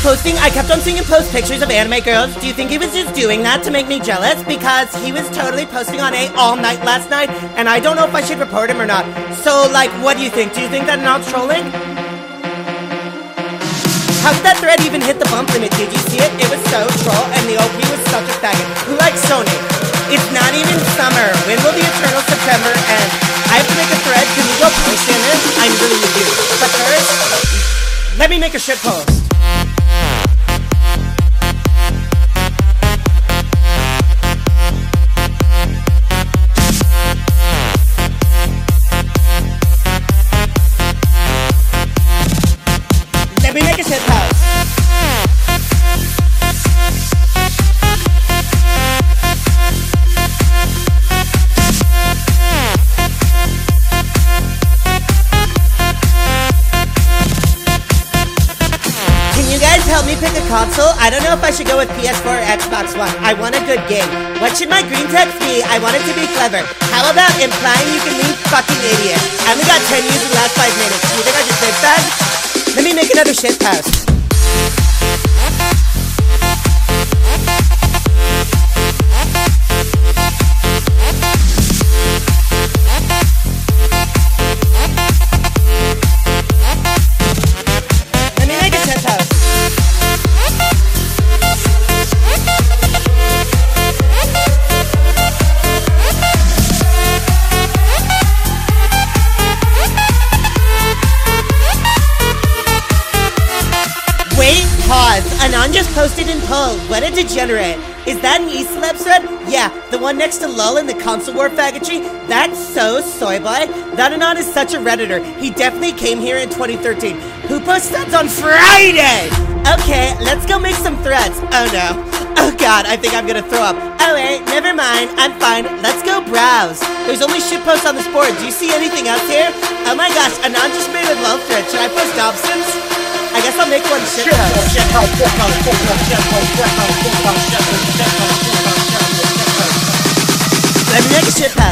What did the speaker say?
I kept on seeing him post pictures of anime girls. Do you think he was just doing that to make me jealous? Because he was totally posting on A all night last night, and I don't know if I should report him or not. So, like, what do you think? Do you think that Anand's trolling? How did that thread even hit the bump limit? Did you see it? It was so troll, and the OP was such a faggot. Who likes Sony? It's not even summer. When will the eternal September end? I have to make a thread. Can you go post in it? I'm really with you. But first, let me make a shit post. Let me make a shit post. Help me pick a console. I don't know if I should go with PS4 or Xbox One. I want a good game. What should my green text be? I want it to be clever. How about implying you can leave fucking idiot? I only got 10 views in the last 5 minutes. Do you think I should fix that? Let me make another shit post. Pause. Anand just posted in poll. What a degenerate. Is that an E-Celeb thread? Yeah, the one next to LOL in the console war faggotry? That's so soy boy. That Anand is such a redditor. He definitely came here in 2013. Who posts threads on Friday? Okay, let's go make some threads. Oh no. Oh god, I think I'm gonna throw up. Oh wait, never mind. I'm fine. Let's go browse. There's only shitposts on this board. Do you see anything else here? Oh my gosh, Anand just made a LOL thread. Should I post Dobson's? I guess I'll make one shit post. Let me make a shit post.